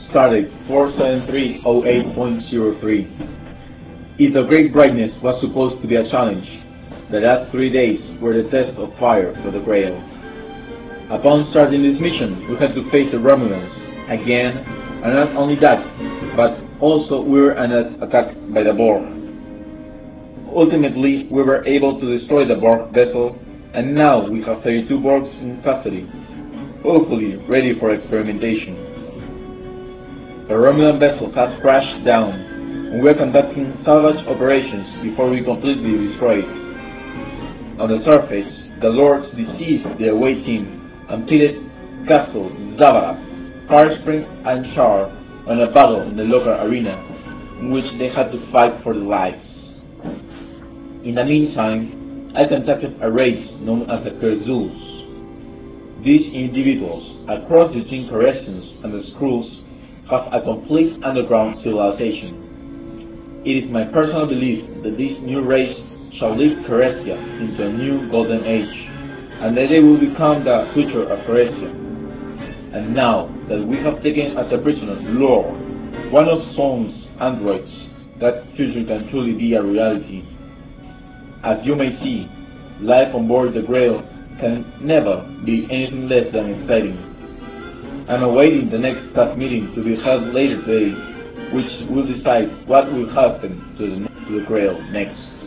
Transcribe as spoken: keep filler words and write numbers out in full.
Stardate four seven three zero eight point zero three. If the Great Brightness was supposed to be a challenge, the last three days were the test of fire for the Grail. Upon starting this mission, we had to face the Romulans again, and not only that, but also we were attacked by the Borg. Ultimately, we were able to destroy the Borg vessel, and now we have thirty-two Borgs in custody, hopefully ready for experimentation. The Romulan vessel has crashed down, and we are conducting salvage operations before we completely destroy it. On the surface, the Lords deceased the away team and pitted Castle, Zavara, Carspring, and Char on a battle in the local arena, in which they had to fight for their lives. In the meantime, I contacted a race known as the Kerzuls. These individuals, across between Coressians and the Skrulls, have a complete underground civilization. It is my personal belief that this new race shall lead Coruscant into a new golden age, and that they will become the future of Coruscant. And now that we have taken as a prisoner Lore, one of Soam's androids, that future can truly be a reality. As you may see, life on board the Grail can never be anything less than exciting. I'm awaiting the next staff meeting to be held later today, which will decide what will happen to the, to the Grail next.